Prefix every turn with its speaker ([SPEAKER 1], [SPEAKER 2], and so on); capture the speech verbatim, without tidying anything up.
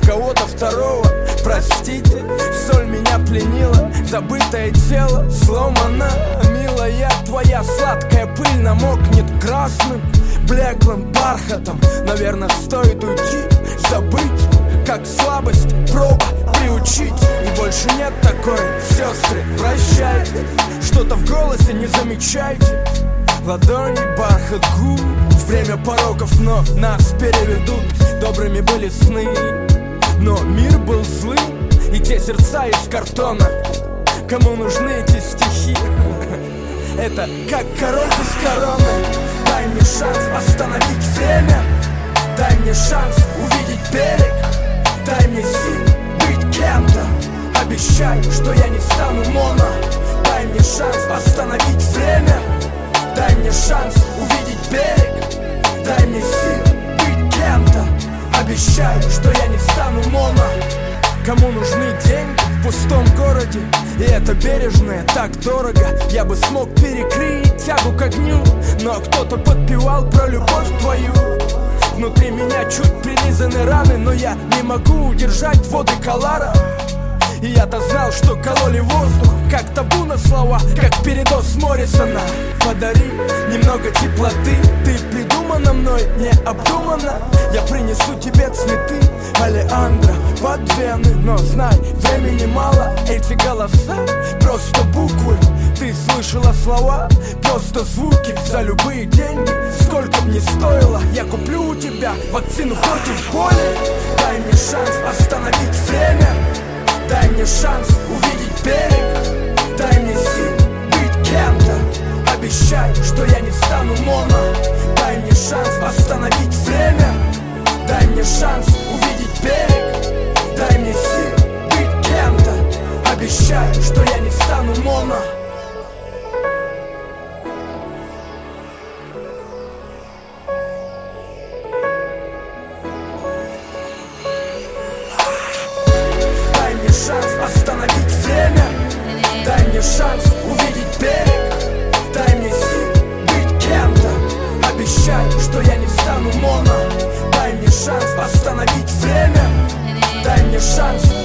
[SPEAKER 1] кого-то второго. Простите, соль меня пленила, забытое тело сломано. Милая, твоя сладкая пыль намокнет красным, блеклым бархатом. Наверное, стоит уйти, забыть, как слабость, проба приучить. И больше нет такой, сестры, прощайте. Что-то в голосе не замечайте. Ладони, бархат губ, время пороков, но нас переведут. Добрыми были сны, но мир был злым, и те сердца из картона. Кому нужны эти стихи? Это как король без короны. Дай мне шанс остановить время. Дай мне шанс увидеть берег. Дай мне сил быть кем-то. Обещай, что я не стану моно. Дай мне шанс остановить время. Дай мне шанс увидеть берег. Дай мне сил быть кем-то. Обещай, что я не стану моно. Кому нужны деньги в пустом городе? И это бережное так дорого. Я бы смог перекрыть тягу к огню, но кто-то подпевал про любовь твою. Внутри меня чуть прилизаны раны, но я не могу удержать воды Колара. И я-то знал, что кололи воздух, как табу на слова, как передоз Моррисона. Подари немного теплоты, ты придумана мной, не обдуманно. Я принесу тебе цветы, Алеандро, под вены. Но знай, времени мало, эти голоса просто буквы. Ты слышала слова, просто звуки. За любые деньги, сколько б ни стоило, я куплю у тебя вакцину против боли. Дай мне шанс остановить время. Дай мне шанс увидеть берег. Дай мне сил быть кем-то. Обещай, что я не стану моно. Дай мне шанс остановить время. Дай мне шанс увидеть берег. Дай мне сил быть кем-то. Обещай, что я не стану моно. Шанс остановить время. Дай мне шанс увидеть берег. Дай мне сил быть кем-то. Обещай, что я не стану моно. Дай мне шанс остановить время. Дай мне шанс